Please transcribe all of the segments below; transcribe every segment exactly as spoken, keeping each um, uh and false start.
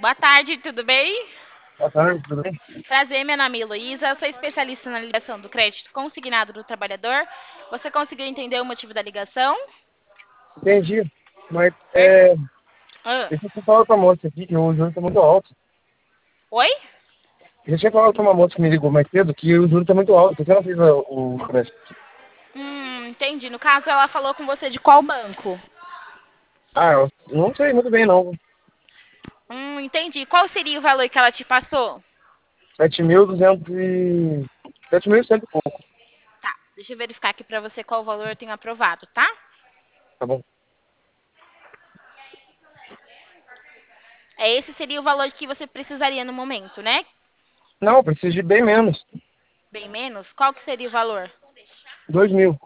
Boa tarde, tudo bem? Boa tarde, tudo bem? Prazer, meu nome é Heloísa, sou especialista na ligação do crédito consignado do trabalhador. Você conseguiu entender o motivo da ligação? Entendi. Mas Per- é, Ah, deixa eu falar com a moça aqui, que o juro tá muito alto. Oi? Deixa eu falar com uma moça que me ligou mais cedo, que o juro tá muito alto. Por que ela fez o o crédito? Hum, entendi. No caso, ela falou com você de qual banco? Ah, eu não sei muito bem, não. Hum, entendi. Qual seria o valor que ela te passou? Sete mil duzentos e... Sete mil e cento e pouco, Tá, deixa eu verificar aqui pra você qual valor eu tenho aprovado, tá? tá bom? É, esse seria o valor que você precisaria no momento, né? Não, eu preciso de bem menos. Bem menos? Qual que seria o valor? Dois mil.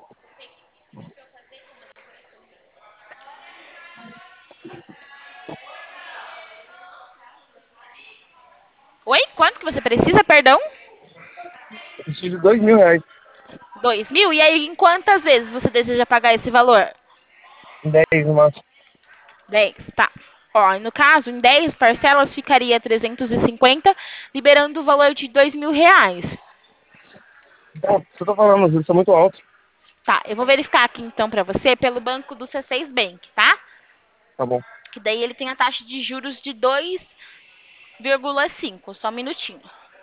Oi? Quanto que você precisa, perdão? Eu preciso de dois mil reais. Dois mil? E aí, em quantas vezes você deseja pagar esse valor? Em dez no máximo. Dez, tá. Ó, no caso, em dez parcelas ficaria trezentos e cinquenta, liberando o valor de dois mil reais. Então, você tá falando, os juros tá muito alto. Tá, eu vou verificar aqui então pra você pelo banco do C seis Bank, tá? Tá bom. Que daí ele tem a taxa de juros de dois vírgula cinco. Só um minutinho.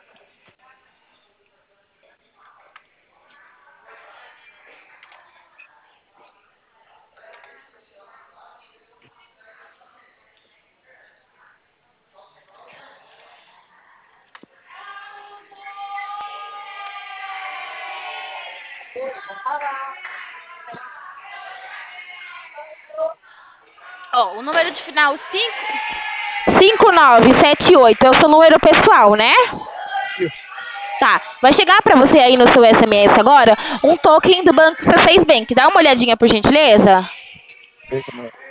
Ó, o número de final cinco cinco nove sete oito é o seu número pessoal, né? Isso. Tá, vai chegar pra você aí no seu S M S agora um token do banco C seis Bank. Dá uma olhadinha por gentileza. Deixa, mano.